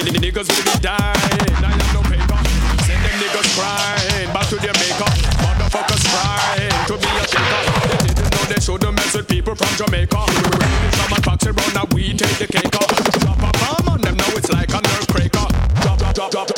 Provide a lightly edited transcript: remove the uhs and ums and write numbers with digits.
Niggas will be dying, I have no paper. Send them niggas crying, back to their maker. Motherfuckers crying, to be a shaker. They didn't know they shouldn't mess with people from Jamaica. From a taxi run, now we take the cake off. Drop a bomb on them, now it's like a nerve breaker. Drop, drop, drop, drop.